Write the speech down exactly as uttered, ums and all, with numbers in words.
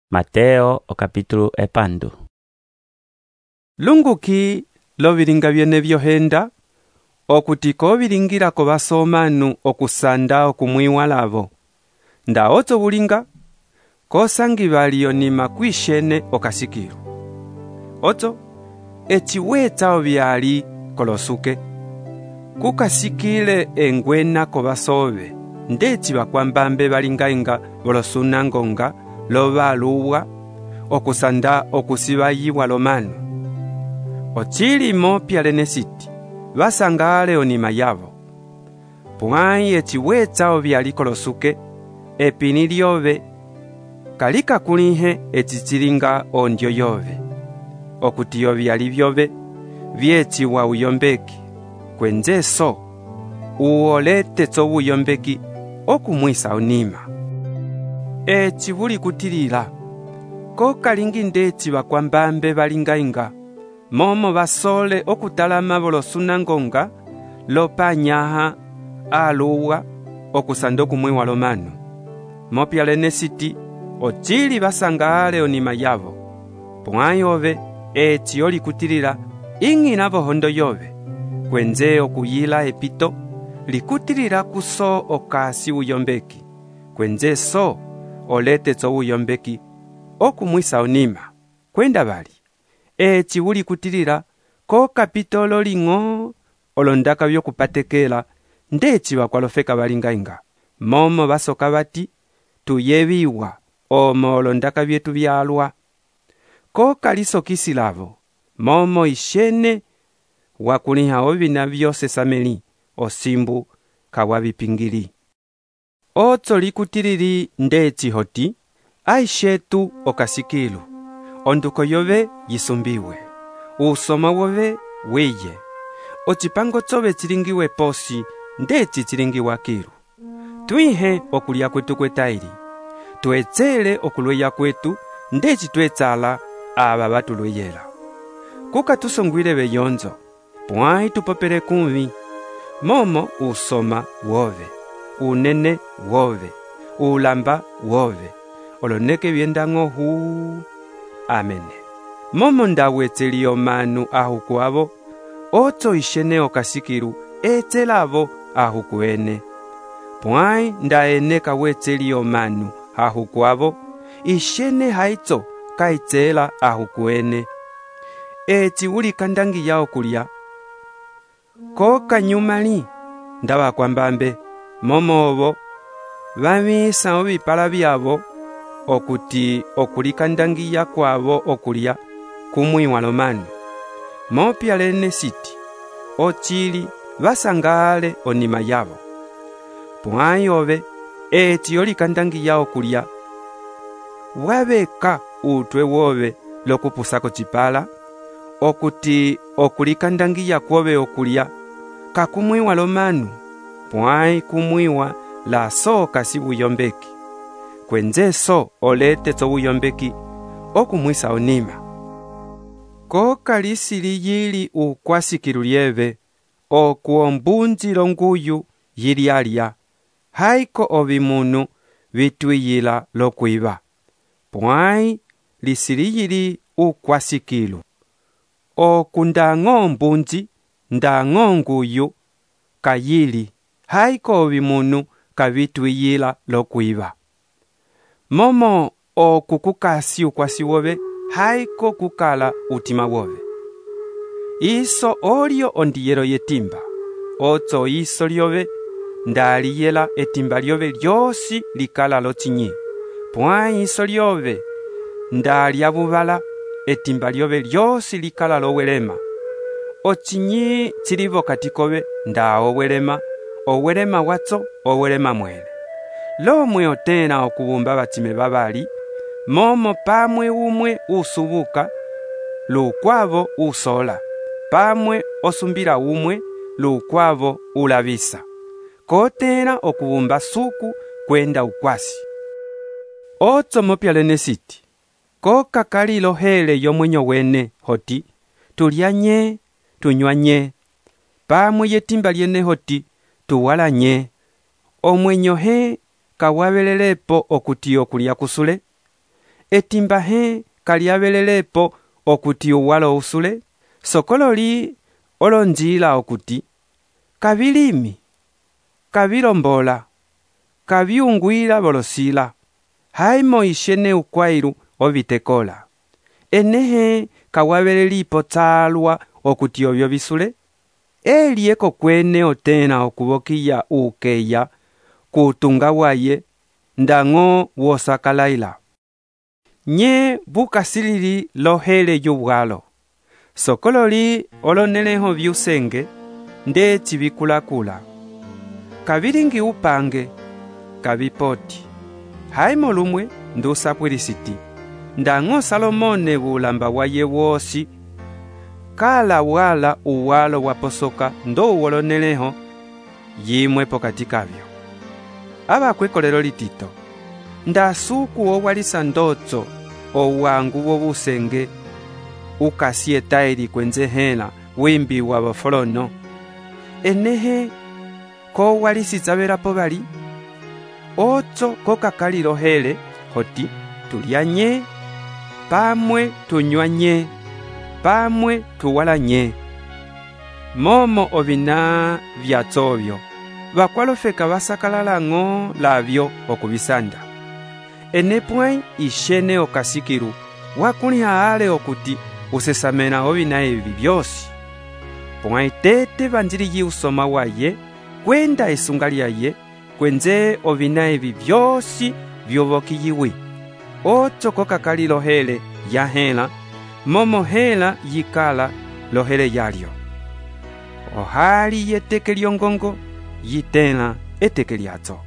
Mateo o capítulo epando. Lunguki lo biringa byene byohenda okutiko biringira ko basomanu okusanda okumwiwalabo nda oto bulinga kosangi baliyo ni makwishene okasikiro oto echiweta obyali kolosuke kukasikile engwena ko basobe ndeti bakwambambe balingainga bolosunangonga loba luwa okusanda okusibayiwa lomano ochilimo pyalenesiti basangale onima yabo puai echiweta obyali kolosuke epini lyobe kalika kulihe echichilinga ondyo yobe okutiyo byali byobe byechiwa uyombeki kwenzeso uolete tso uyombeki okumwisa onima echi buli kutilila ko kalingi ndechi bakwambambe balingainga momo basole okutalama bolosunangonga lopanyaha aluwa okusando kumwiwa lomano mopyalenesiti ochili basangale onima yabo pwayobe echi oli kutilila ingi nabo hondo yobe kwenze okuyila epito likutilila kuso okasi uyombeki kwenze so olete tso uyombeki okumwisa onima kwenda bali echi uli kutilila ko kapitolo lingo olondaka byokupatekela ndechi bakwalofeka balingainga momo basoka bati tuyebiwa omo olondaka byetu byalwa ko kalisokisilavo momo ishene wakuliha obina byose sameli osimbu kawabipingili otso likutilili ndechi hoti aishetu okasikilu onduko yobe yisumbiwe usoma wobe weye ochipango tsobe chilingiwe posi ndechi chilingiwa kilu tuihe okulya kwetu kwetaili tuetsele okulweya kwetu ndechi tuetsala aba batulweyela kuka tusongwile beyonzo pwai tupopele kumvi momo usoma wobe unene wobe ulamba wobe oloneke byendango hu amene momo ndawetseli omanu ahukuabo otso ishene okasikiru etselabo ahukuene pwai ndaeneka wetseli omanu ahukuabo ishene haitso kaitsela ahukuene eti uli kandangi yao kulya ko kanyumali ndaba kwambambe momobo bamisa obipala byabo okuti okulikandangiya kwabo okulya kumwiwa lomano mopyalene siti ochili basangale onima yabo pwayobe eti olikandangiya okulya wabeka utwe wobe lokupusako chipala okuti okulikandangiya kwobe okulya kakumwiwa lomanu pwai kumwiwa la soka si buyombeki kwenze so olete tso buyombeki okumwisa onima ko kalisili yili ukwasikilu lyebe okuombunjilo nguyu yili alya haiko obimunu bitwiyila lokwiba pwai lisili yili ukwasikilu okundang'o mbunji ndang'o nguyu kayili haiko obimunu kabitwiyila lokwiba momo okukukasi ukwasi wobe haiko kukala utima wobe iso olio ondiyelo yetimba otso iso lyobe ndaliyela etimba lyobe lyosi likala lochinyi pwai iso lyobe ndalya bubala etimba lyobe lyosi likala lowelema ochinyi chilivo katikobe nda owelema owelema watso owelema mwele lomwe otena okubumba batime babali momo pamwe umwe usubuka lukwavo usola pamwe osumbira umwe lukwavo ulabisa kotena okubumba suku kwenda ukwasi otso mopyalene siti ko kakalilo hele yomwenyo wene hoti tulyanye tunywanye pamwe yetimba lyene hoti tuwalanye omwenyo he kawabelelepo okuti okulya kusule etimba he kalyabelelepo okuti uwala usule, sokololi olonjila okuti kabilimi, kabilombola, kabyungwila bolosila, haimo ishene ukwairu obitekola. Enehe kawabelelipo tsalwa okuti obyo bisule, elieko kwene otena okubokiya ukeya kutunga waye ndango wosakalaila. Nye bukasilili lohele yubwalo, sokololi oloneleho byusenge nde chibikulakula, kabiringi upange kabipoti, haimo lumwe ndusapwilisiti, ndango Salomone bulamba waye wosi kala wala uwalo waposoka ndo uwoloneleho yimwe pokati kabyo. Aba kwekolero litito, ndasuku owalisa ndotso owangu wobusenge ukasietaili kwenze hela wimbi wa bafolono. Enehe ko walisitsabelapo bali otso kokakalilo hele hoti tulyanye, pamwe tunywanye, pamwe tuwalanye. Momo obina byatsobyo bakwalofeka basakalalango labyo okubisanda. Enepwai ishene okasikiru wakuliha ale okuti usesamena obina ebi byosi. Pwai tete banjiri yi usoma waye kwenda isungali yaye kwenze obina ebi byosi byobokiyiwi. Otso kokakali lohele ya hela, momo hela yikala lohele yalyo. Ohali yeteke lyongongo yitena eteke lyazo.